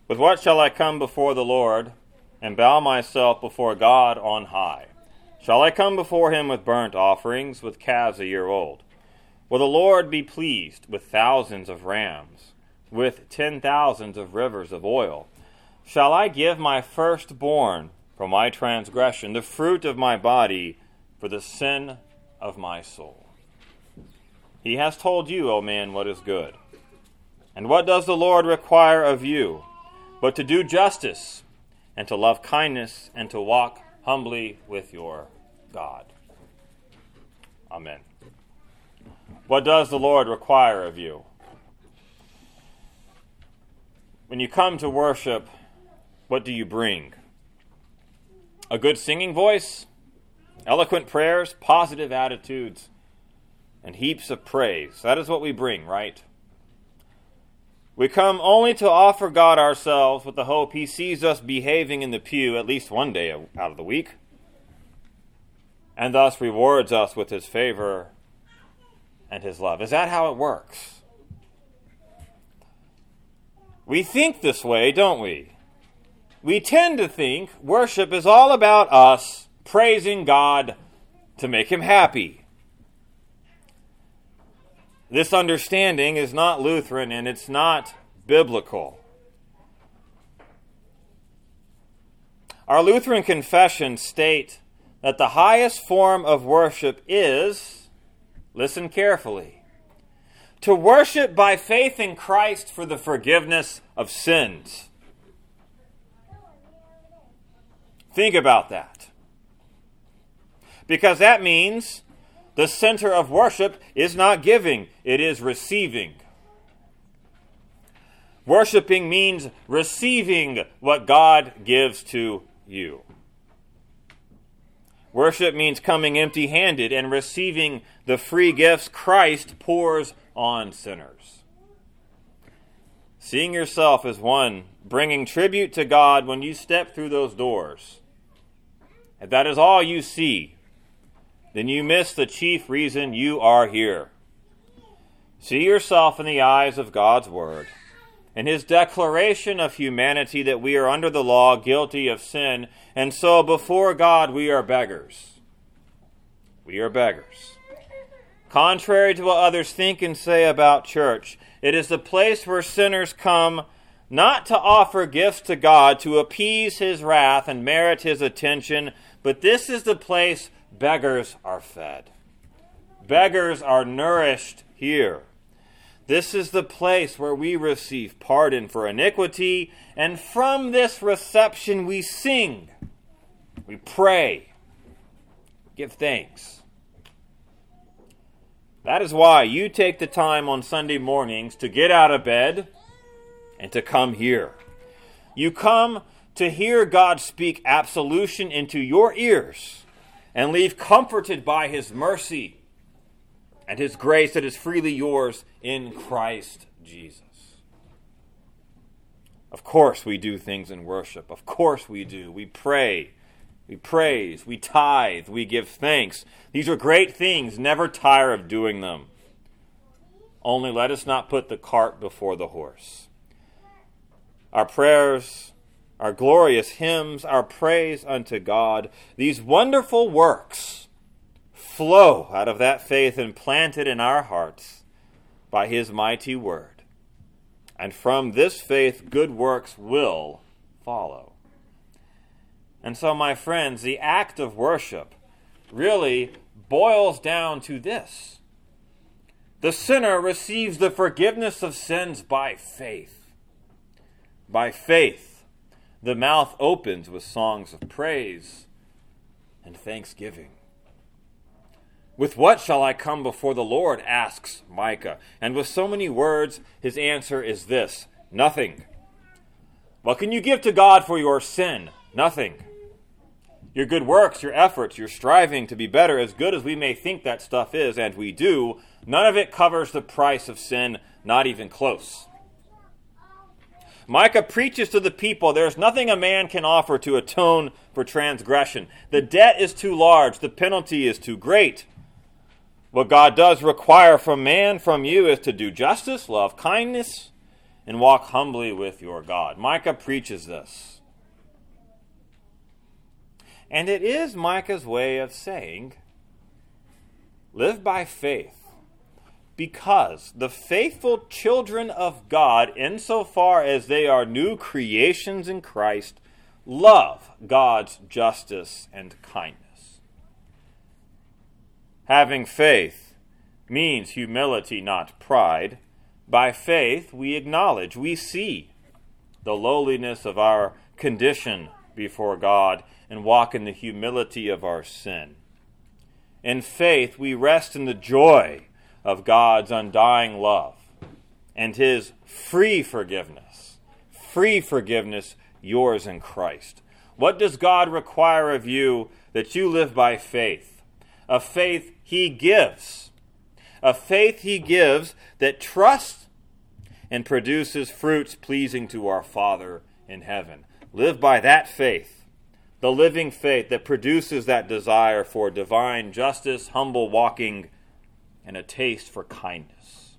With what shall I come before the Lord, and bow myself before God on high? Shall I come before him with burnt offerings, with calves a year old? Will the Lord be pleased with thousands of rams, with 10,000s of rivers of oil? Shall I give my firstborn for my transgression, the fruit of my body for the sin of my soul? He has told you, O man, what is good. And what does the Lord require of you, but to do justice, and to love kindness, and to walk humbly with your God? Amen. What does the Lord require of you? When you come to worship, what do you bring? A good singing voice, eloquent prayers, positive attitudes, and heaps of praise. That is what we bring, right? We come only to offer God ourselves with the hope he sees us behaving in the pew at least one day out of the week, and thus rewards us with his favor and his love. Is that how it works? We think this way, don't we? We tend to think worship is all about us praising God to make him happy. This understanding is not Lutheran and it's not biblical. Our Lutheran confessions state that the highest form of worship is, listen carefully, to worship by faith in Christ for the forgiveness of sins. Think about that. Because that means the center of worship is not giving, it is receiving. Worshiping means receiving what God gives to you. Worship means coming empty-handed and receiving the free gifts Christ pours on sinners. Seeing yourself as one bringing tribute to God when you step through those doors, if that is all you see, then you miss the chief reason you are here. See yourself in the eyes of God's Word, and his declaration of humanity that we are under the law, guilty of sin, and so before God we are beggars. We are beggars. Contrary to what others think and say about church, it is the place where sinners come not to offer gifts to God to appease his wrath and merit his attention, but this is the place beggars are fed. Beggars are nourished here. This is the place where we receive pardon for iniquity, and from this reception we sing, we pray, give thanks. That is why you take the time on Sunday mornings to get out of bed and to come here. You come to hear God speak absolution into your ears and leave comforted by his mercy and his grace that is freely yours in Christ Jesus. Of course we do things in worship. Of course we do. We pray, we praise, we tithe, we give thanks. These are great things. Never tire of doing them. Only let us not put the cart before the horse. Our prayers, our glorious hymns, our praise unto God, these wonderful works flow out of that faith implanted in our hearts by his mighty word. And from this faith, good works will follow. And so, my friends, the act of worship really boils down to this. The sinner receives the forgiveness of sins by faith. By faith, the mouth opens with songs of praise and thanksgiving. With what shall I come before the Lord? Asks Micah. And with so many words, his answer is this: nothing. What can you give to God for your sin? Nothing. Your good works, your efforts, your striving to be better, as good as we may think that stuff is, and we do, none of it covers the price of sin, not even close. Micah preaches to the people, there's nothing a man can offer to atone for transgression. The debt is too large. The penalty is too great. What God does require from man, from you, is to do justice, love kindness, and walk humbly with your God. Micah preaches this. And it is Micah's way of saying, live by faith, because the faithful children of God, insofar as they are new creations in Christ, love God's justice and kindness. Having faith means humility, not pride. By faith, we acknowledge, we see the lowliness of our condition before God and walk in the humility of our sin. In faith, we rest in the joy of God's undying love and His free forgiveness. Free forgiveness, yours in Christ. What does God require of you that you live by faith? A faith He gives. A faith He gives that trusts and produces fruits pleasing to our Father in heaven. Live by that faith, the living faith that produces that desire for divine justice, humble walking, and a taste for kindness.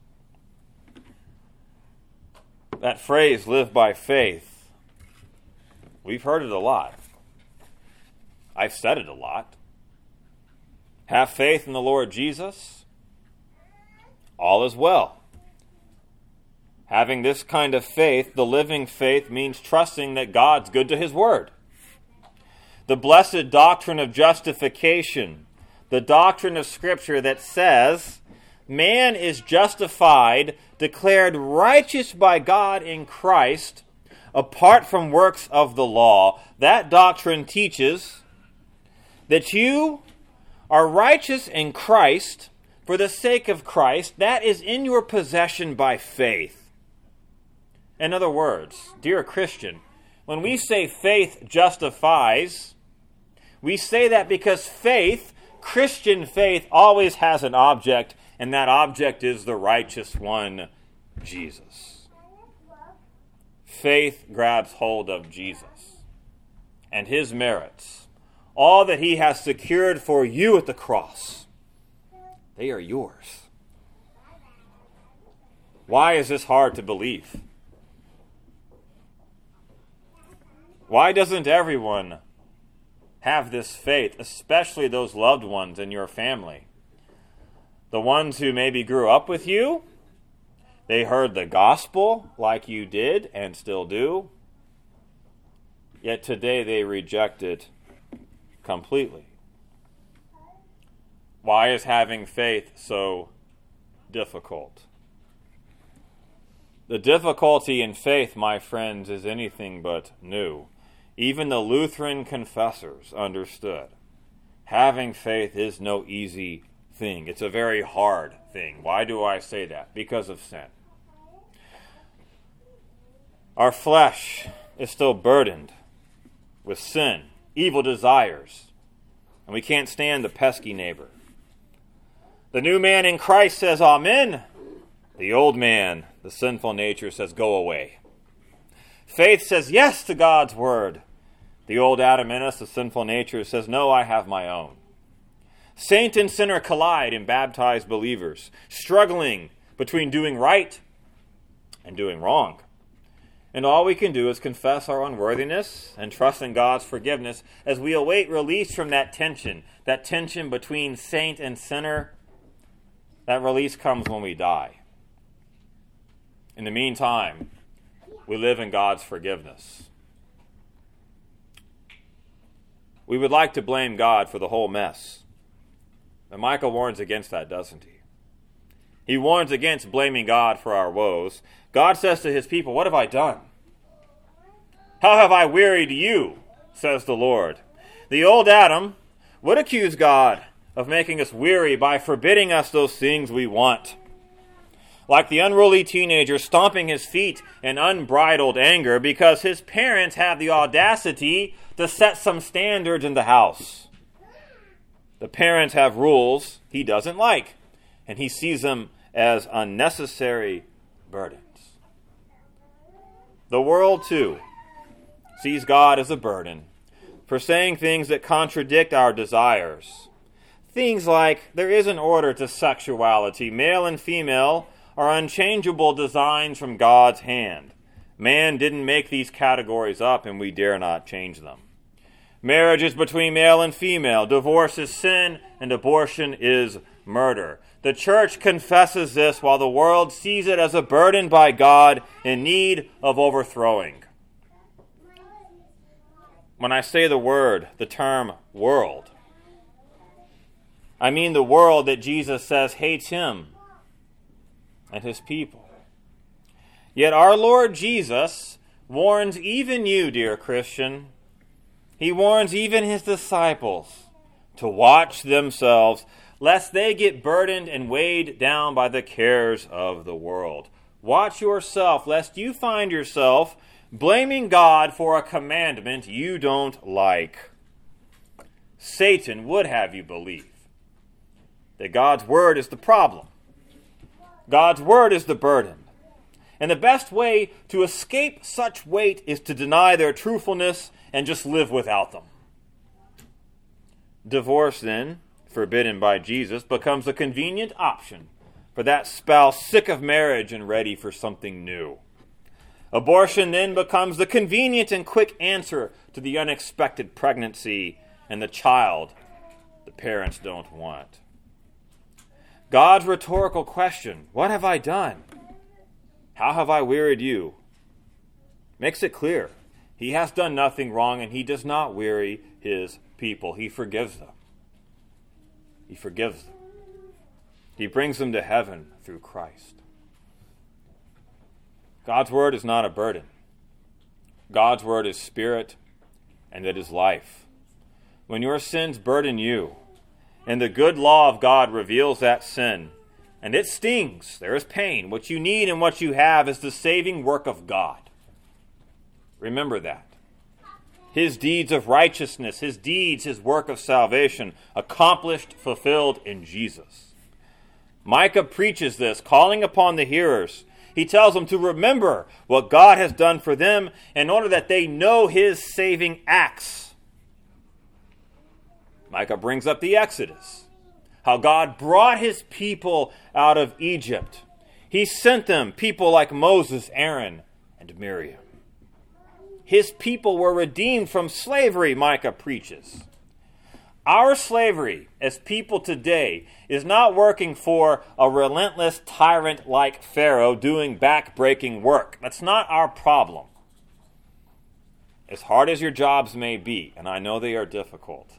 That phrase, live by faith, we've heard it a lot. I've said it a lot. Have faith in the Lord Jesus, all is well. Having this kind of faith, the living faith, means trusting that God's good to His word. The blessed doctrine of justification, the doctrine of Scripture that says man is justified, declared righteous by God in Christ, apart from works of the law. That doctrine teaches that you are righteous in Christ for the sake of Christ. That is in your possession by faith. In other words, dear Christian, when we say faith justifies, we say that because faith, Christian faith, always has an object, and that object is the righteous one, Jesus. Faith grabs hold of Jesus and His merits. All that He has secured for you at the cross, they are yours. Why is this hard to believe? Why doesn't everyone have this faith, especially those loved ones in your family? The ones who maybe grew up with you, they heard the gospel like you did and still do, yet today they reject it completely. Why is having faith so difficult? The difficulty in faith, my friends, is anything but new. Even the Lutheran confessors understood having faith is no easy thing. It's a very hard thing. Why do I say that? Because of sin. Our flesh is still burdened with sin, evil desires, and we can't stand the pesky neighbor. The new man in Christ says, Amen. The old man, the sinful nature, says, go away. Faith says yes to God's word. The old Adam in us, the sinful nature, says, no, I have my own. Saint and sinner collide in baptized believers, struggling between doing right and doing wrong. And all we can do is confess our unworthiness and trust in God's forgiveness as we await release from that tension between saint and sinner. That release comes when we die. In the meantime, we live in God's forgiveness. We would like to blame God for the whole mess. And Micah warns against that, doesn't he? He warns against blaming God for our woes. God says to His people, what have I done? How have I wearied you, says the Lord. The old Adam would accuse God of making us weary by forbidding us those things we want. Like the unruly teenager stomping his feet in unbridled anger because his parents have the audacity to set some standards in the house. The parents have rules he doesn't like, and he sees them as unnecessary burdens. The world, too, sees God as a burden for saying things that contradict our desires. Things like there is an order to sexuality. Male and female are unchangeable designs from God's hand. Man didn't make these categories up, and we dare not change them. Marriage is between male and female. Divorce is sin, and abortion is murder. The church confesses this while the world sees it as a burden by God in need of overthrowing. When I say the term world, I mean the world that Jesus says hates him and his people. Yet our Lord Jesus warns even you, dear Christian. He warns even his disciples to watch themselves, lest they get burdened and weighed down by the cares of the world. Watch yourself, lest you find yourself blaming God for a commandment you don't like. Satan would have you believe that God's word is the problem. God's word is the burden. And the best way to escape such weight is to deny their truthfulness and just live without them. Divorce, then, forbidden by Jesus, becomes a convenient option for that spouse sick of marriage and ready for something new. Abortion then becomes the convenient and quick answer to the unexpected pregnancy and the child the parents don't want. God's rhetorical question, what have I done? How have I wearied you? Makes it clear. He has done nothing wrong, and he does not weary his people. He forgives them. He forgives them. He brings them to heaven through Christ. God's word is not a burden. God's word is spirit, and it is life. When your sins burden you, and the good law of God reveals that sin, and it stings, there is pain. What you need and what you have is the saving work of God. Remember that. His deeds of righteousness, his deeds, his work of salvation, accomplished, fulfilled in Jesus. Micah preaches this, calling upon the hearers. He tells them to remember what God has done for them in order that they know his saving acts. Micah brings up the Exodus, how God brought his people out of Egypt. He sent them people like Moses, Aaron, and Miriam. His people were redeemed from slavery, Micah preaches. Our slavery as people today is not working for a relentless tyrant like Pharaoh doing back-breaking work. That's not our problem. As hard as your jobs may be, and I know they are difficult,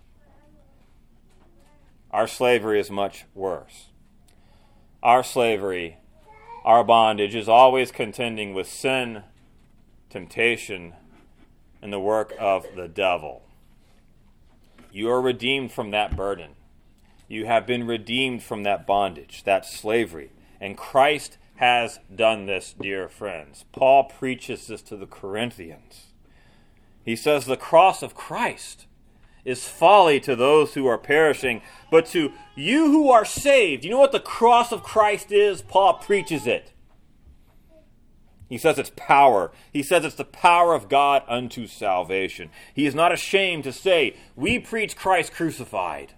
our slavery is much worse. Our slavery, our bondage, is always contending with sin, temptation, and the work of the devil. You are redeemed from that burden. You have been redeemed from that bondage, that slavery. And Christ has done this, dear friends. Paul preaches this to the Corinthians. He says the cross of Christ is folly to those who are perishing, but to you who are saved. You know what the cross of Christ is? Paul preaches it. He says it's power. He says it's the power of God unto salvation. He is not ashamed to say, we preach Christ crucified.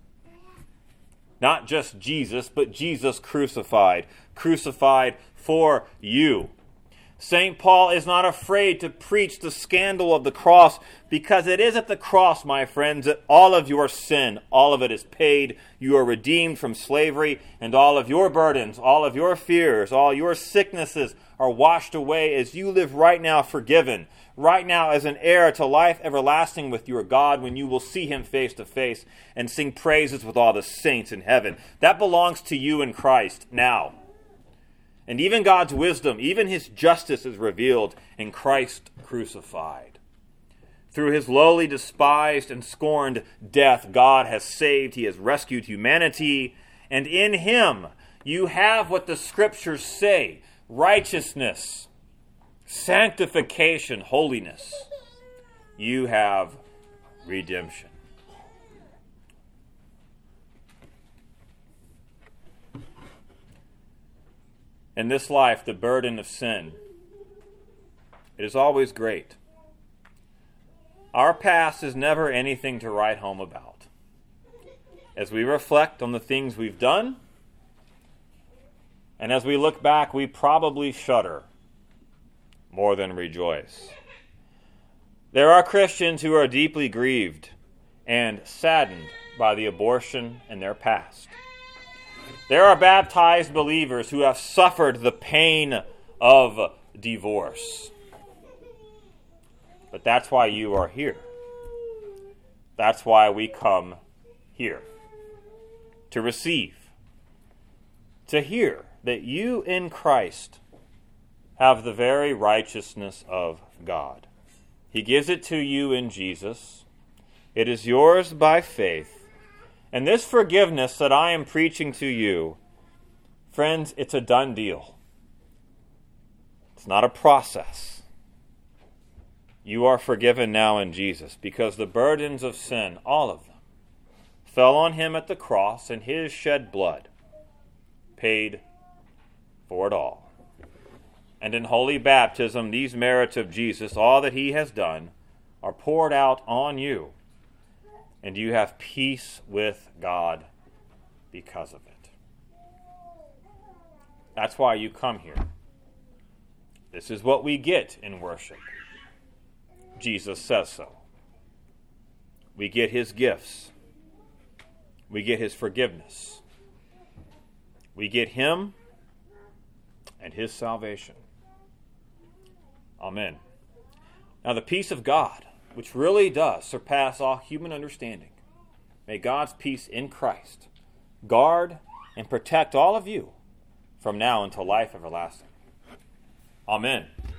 Not just Jesus, but Jesus crucified. Crucified for you. St. Paul is not afraid to preach the scandal of the cross, because it is at the cross, my friends, that all of your sin, all of it is paid. You are redeemed from slavery, and all of your burdens, all of your fears, all your sicknesses are washed away as you live right now forgiven, right now as an heir to life everlasting with your God, when you will see him face to face and sing praises with all the saints in heaven. That belongs to you in Christ now. And even God's wisdom, even his justice is revealed in Christ crucified. Through his lowly, despised, and scorned death, God has saved, he has rescued humanity, and in him you have what the scriptures say: righteousness, sanctification, holiness. You have redemption. In this life, the burden of sin, it is always great. Our past is never anything to write home about. As we reflect on the things we've done And as we look back, we probably shudder more than rejoice. There are Christians who are deeply grieved and saddened by the abortion in their past. There are baptized believers who have suffered the pain of divorce. But that's why you are here. That's why we come here. To receive. To hear that you in Christ have the very righteousness of God. He gives it to you in Jesus. It is yours by faith. And this forgiveness that I am preaching to you, friends, it's a done deal. It's not a process. You are forgiven now in Jesus because the burdens of sin, all of them, fell on him at the cross, and his shed blood paid for it all. And in holy baptism, these merits of Jesus, all that he has done, are poured out on you, and you have peace with God because of it. That's why you come here. This is what we get in worship. Jesus says so. We get his gifts. We get his forgiveness. We get him and his salvation. Amen. Now the peace of God, which really does surpass all human understanding, may God's peace in Christ guard and protect all of you from now until life everlasting. Amen.